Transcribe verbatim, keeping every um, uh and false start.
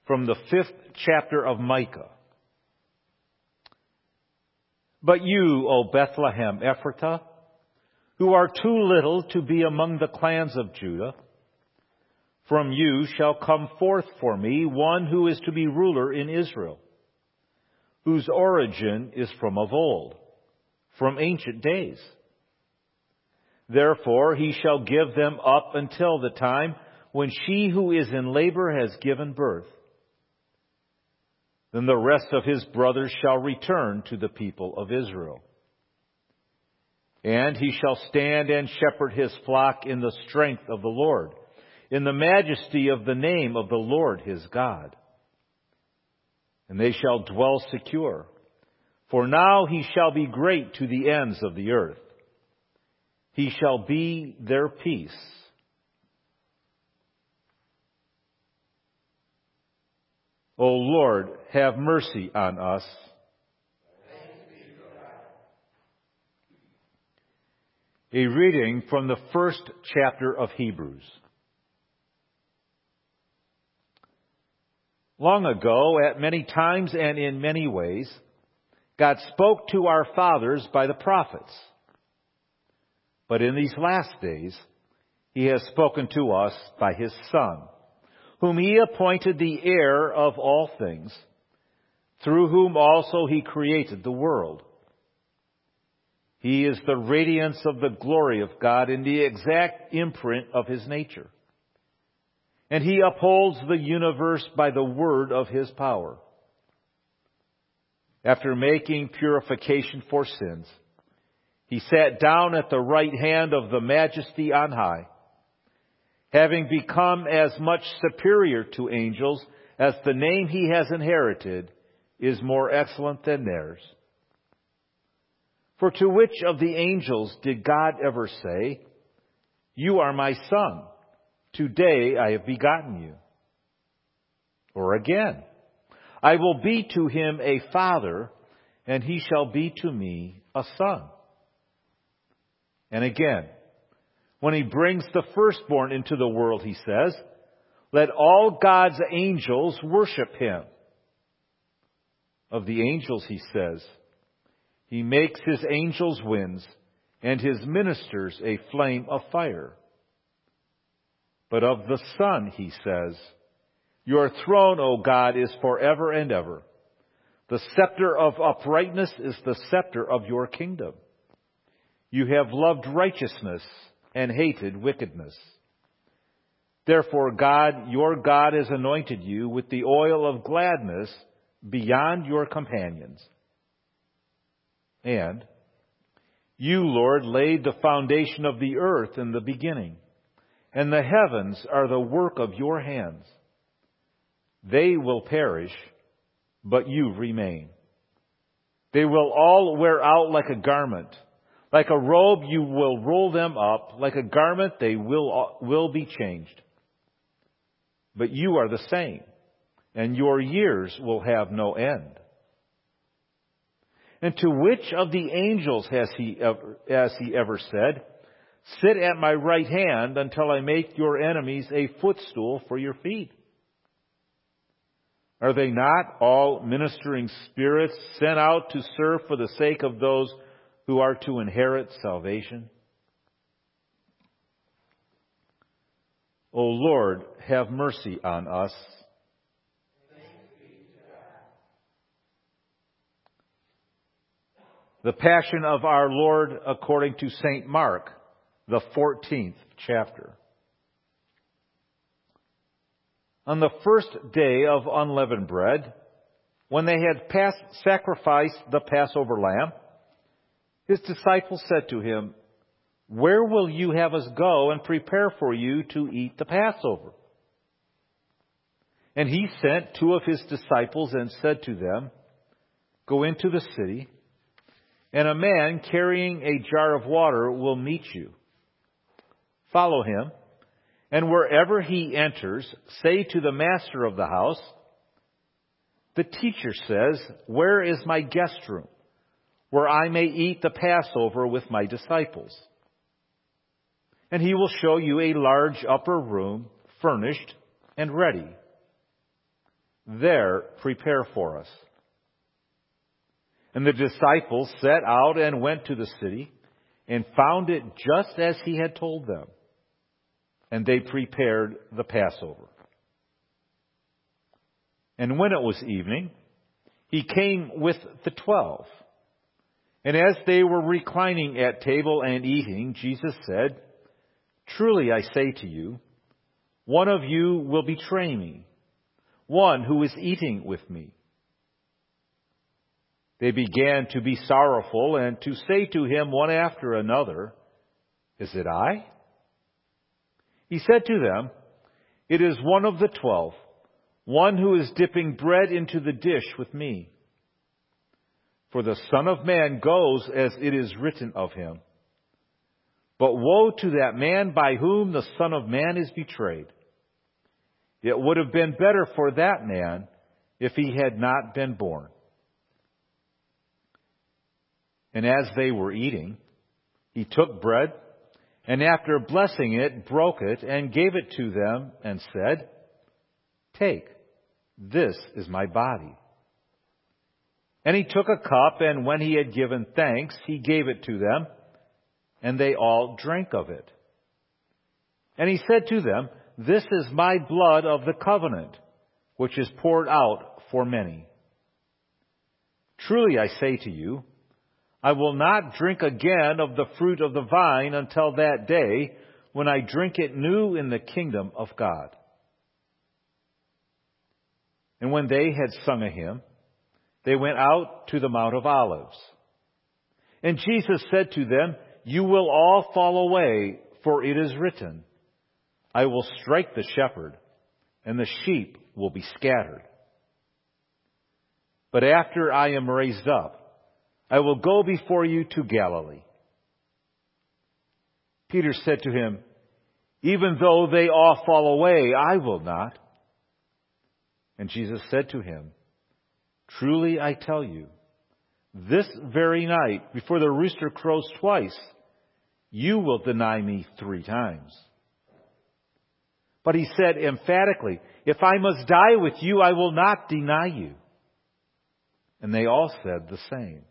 from the fifth chapter of Micah. But you, O Bethlehem Ephratah, who are too little to be among the clans of Judah, from you shall come forth for me one who is to be ruler in Israel, whose origin is from of old, from ancient days. Therefore he shall give them up until the time when she who is in labor has given birth. Then the rest of his brothers shall return to the people of Israel. And he shall stand and shepherd his flock in the strength of the Lord, in the majesty of the name of the Lord his God. And they shall dwell secure, for now he shall be great to the ends of the earth. He shall be their peace. O Lord, have mercy on us. A reading from the first chapter of Hebrews. Long ago, at many times and in many ways, God spoke to our fathers by the prophets. But in these last days, He has spoken to us by His Son, whom He appointed the heir of all things, through whom also He created the world. He is the radiance of the glory of God in the exact imprint of His nature. And He upholds the universe by the word of His power. After making purification for sins, He sat down at the right hand of the Majesty on high, having become as much superior to angels as the name He has inherited is more excellent than theirs. For to which of the angels did God ever say, "You are my son, today I have begotten you"? Or again, "I will be to him a father, and he shall be to me a son"? And again, when He brings the firstborn into the world, He says, "Let all God's angels worship Him." Of the angels, He says, "He makes His angels winds, and His ministers a flame of fire." But of the Son, He says, "Your throne, O God, is forever and ever. The scepter of uprightness is the scepter of your kingdom. You have loved righteousness and hated wickedness. Therefore God, your God, has anointed you with the oil of gladness beyond your companions. And you, Lord, laid the foundation of the earth in the beginning, and the heavens are the work of your hands. They will perish, but you remain. They will all wear out like a garment. Like a robe you will roll them up. Like a garment they will, will be changed. But you are the same, and your years will have no end." And to which of the angels has he ever, has he ever said, "Sit at my right hand until I make your enemies a footstool for your feet"? Are they not all ministering spirits sent out to serve for the sake of those who are to inherit salvation? O Lord, have mercy on us. The Passion of our Lord according to Saint Mark, the fourteenth chapter. On the first day of unleavened bread, when they had passed, sacrificed the Passover lamb, His disciples said to Him, "Where will you have us go and prepare for you to eat the Passover?" And He sent two of His disciples and said to them, "Go into the city, and a man carrying a jar of water will meet you. Follow him, and wherever he enters, say to the master of the house, 'The teacher says, where is my guest room, where I may eat the Passover with my disciples?' And he will show you a large upper room, furnished and ready. There prepare for us." And the disciples set out and went to the city and found it just as he had told them. And they prepared the Passover. And when it was evening, he came with the twelve. And as they were reclining at table and eating, Jesus said, "Truly I say to you, one of you will betray me, one who is eating with me." They began to be sorrowful and to say to him one after another, "Is it I?" He said to them, "It is one of the twelve, one who is dipping bread into the dish with me. For the Son of Man goes as it is written of him. But woe to that man by whom the Son of Man is betrayed. It would have been better for that man if he had not been born." And as they were eating, he took bread, and after blessing it, broke it, and gave it to them, and said, "Take, this is my body." And he took a cup, and when he had given thanks, he gave it to them, and they all drank of it. And he said to them, "This is my blood of the covenant, which is poured out for many. Truly I say to you, I will not drink again of the fruit of the vine until that day when I drink it new in the kingdom of God." And when they had sung a hymn, they went out to the Mount of Olives. And Jesus said to them, "You will all fall away, for it is written, I will strike the shepherd, and the sheep will be scattered. But after I am raised up, I will go before you to Galilee." Peter said to him, "Even though they all fall away, I will not." And Jesus said to him, "Truly I tell you, this very night, before the rooster crows twice, you will deny me three times." But he said emphatically, "If I must die with you, I will not deny you." And they all said the same.